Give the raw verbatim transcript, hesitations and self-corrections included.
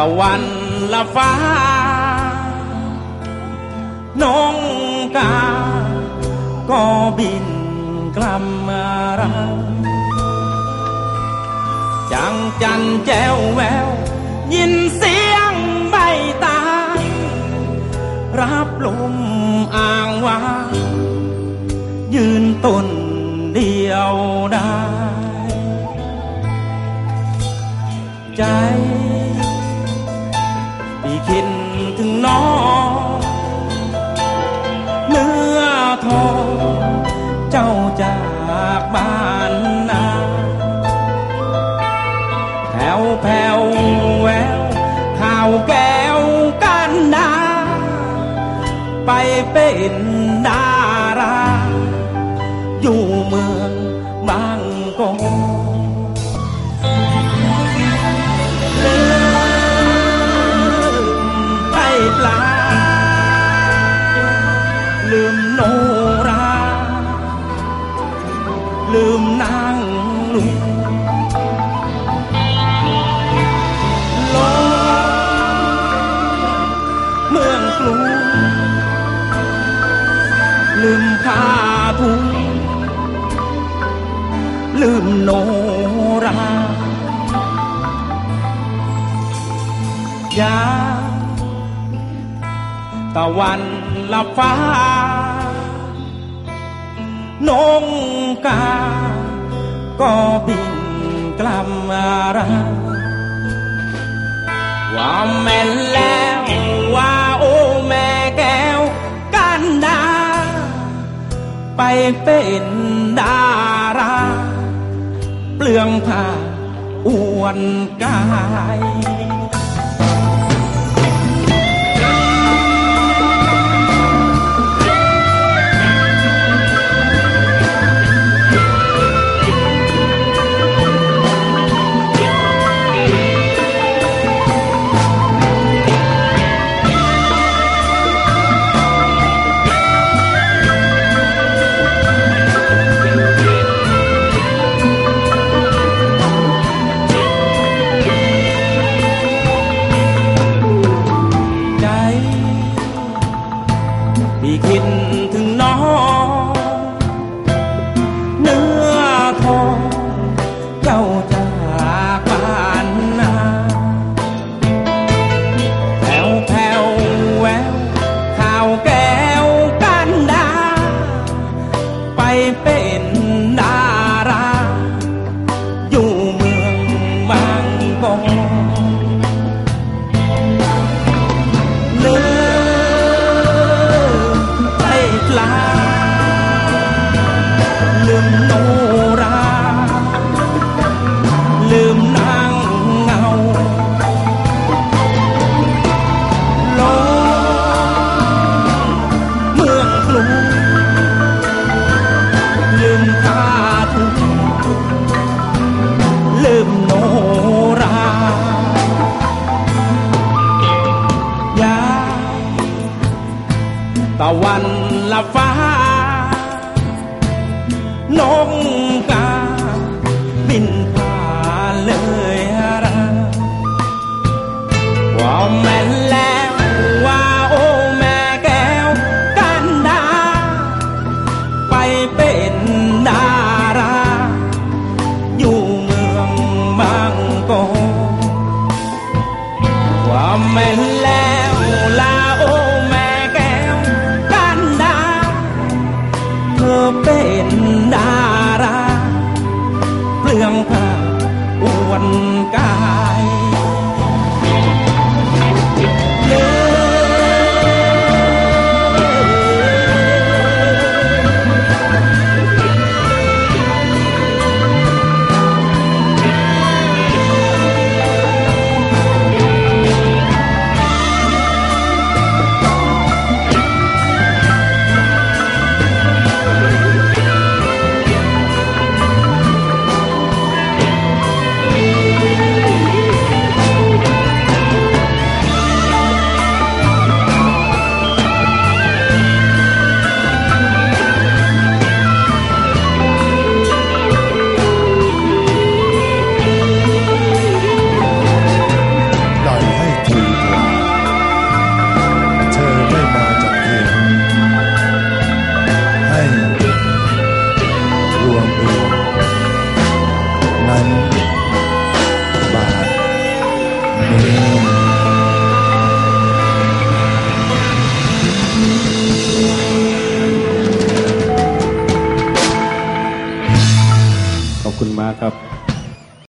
วันละฟ้าน้องกาก็บินกลับมารังจังจันแจ้วแววยินเสียงใบตารับลมอ่างวายืนต้นเดียวได้ใจพี่คิดถึงน้องเนื้อทองเจ้าจากบ้านนาแผ่วแผ่วแววข่าวแก้วกันดาไปเป็นดาราอยู่เมืองบางกอกลืมไต้ปลาลืมโนราลืมนางลุงลงเมืองกรุงลืมผ้าถุงลืมโนรายาตะวันละฟ้านงกาก็บินกลับมารังว่าแม่นแล้วว่าโอ้แม่แก้วกันดาไปเป็นดาราเปลืองผ้าอวนกายพี่คิดถึงน้องเนื้อทองเจ้าจากบ้านนาแผ่วแผ่วแววข่าวแก้วกันดาไปเป็นดาราอยู่เมืองบางกอกลืมโนราลืมนางเงาลงเมืองกรุงลืมผ้าถุงลืมโนรายาตะวันละฟ้านงกาบินผ่านเลยรังว่าแม่นแล้วว่าโอ้แม่แก้วกันดาไปเป็นดาราอยู่เมืองบางกอกว่าแม่นแล้วลาโอ้แม่แก้วกันดาเธอเป็นดาราเปลืองผ้าคุณมากครับ